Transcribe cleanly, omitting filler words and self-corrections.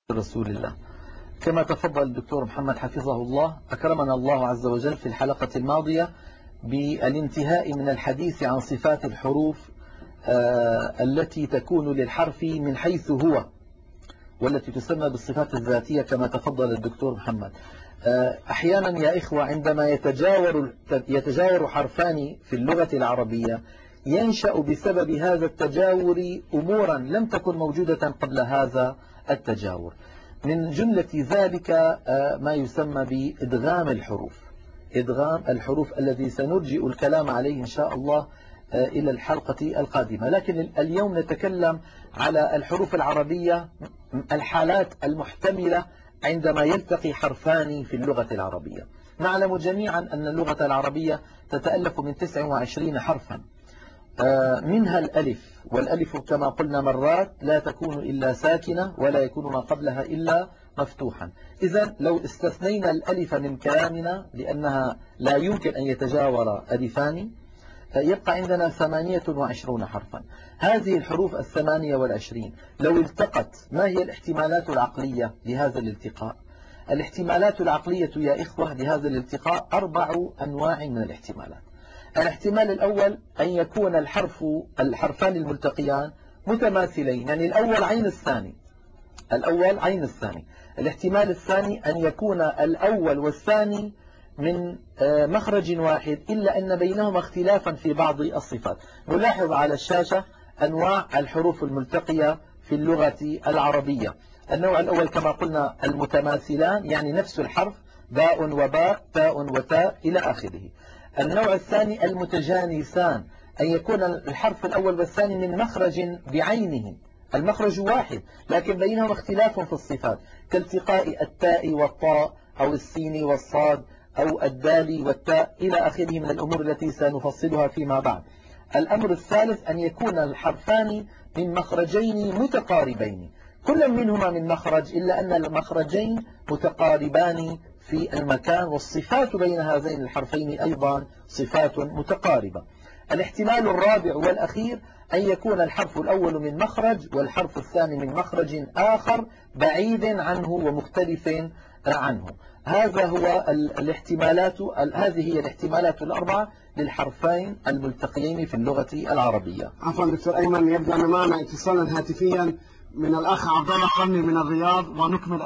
رسول الله. كما تفضل الدكتور محمد حفظه الله، أكرمنا الله عز وجل في الحلقة الماضية بالانتهاء من الحديث عن صفات الحروف التي تكون للحرف من حيث هو، والتي تسمى بالصفات الذاتية كما تفضل الدكتور محمد. أحيانا يا إخوة عندما يتجاور حرفان في اللغة العربية ينشأ بسبب هذا التجاور أمورا لم تكن موجودة قبل هذا التجاور. من جملة ذلك ما يسمى بإدغام الحروف، إدغام الحروف الذي سنرجئ الكلام عليه إن شاء الله إلى الحلقة القادمة. لكن اليوم نتكلم على الحروف العربية، الحالات المحتملة عندما يلتقي حرفان في اللغة العربية. نعلم جميعا أن اللغة العربية تتألف من 29 حرفا، منها الألف، والألف كما قلنا مرات لا تكون إلا ساكنة ولا يكون ما قبلها إلا مفتوحا. إذن لو استثنينا الألف من كلامنا لأنها لا يمكن أن يتجاور ألفان، يبقى عندنا 28 حرفا. هذه الحروف 28 لو التقت، ما هي الاحتمالات العقلية لهذا الالتقاء؟ الاحتمالات العقلية يا إخوة لهذا الالتقاء 4 أنواع من الاحتمالات. الاحتمال الأول أن يكون الحرفان الملتقيان متماثلين، يعني الأول عين الثاني، الأول عين الثاني. الاحتمال الثاني أن يكون الأول والثاني من مخرج واحد إلا أن بينهما اختلافا في بعض الصفات. نلاحظ على الشاشة أنواع الحروف الملتقية في اللغة العربية. النوع الأول كما قلنا المتماثلان، يعني نفس الحرف، باء وباء، تاء وتاء إلى آخره. النوع الثاني المتجانسان، أن يكون الحرف الأول والثاني من مخرج بعينه، المخرج واحد لكن بينهما اختلاف في الصفات، كالتقاء التاء والطاء أو السين والصاد أو الدال والتاء إلى آخره من الأمور التي سنفصلها فيما بعد. الأمر الثالث أن يكون الحرفان من مخرجين متقاربين، كل منهما من مخرج إلا أن المخرجين متقاربان في المكان، والصفات بين هذين الحرفين أيضا صفات متقاربة. الاحتمال الرابع والأخير أن يكون الحرف الأول من مخرج والحرف الثاني من مخرج آخر بعيد عنه ومختلف عنه. هذا هو الاحتمالات، هذه هي الاحتمالات الأربعة للحرفين الملتقيين في اللغة العربية. عفوا دكتور أيمن، يبدو أن معنا اتصالا هاتفيا من الأخ عبد الله قرني من الرياض، ونكمل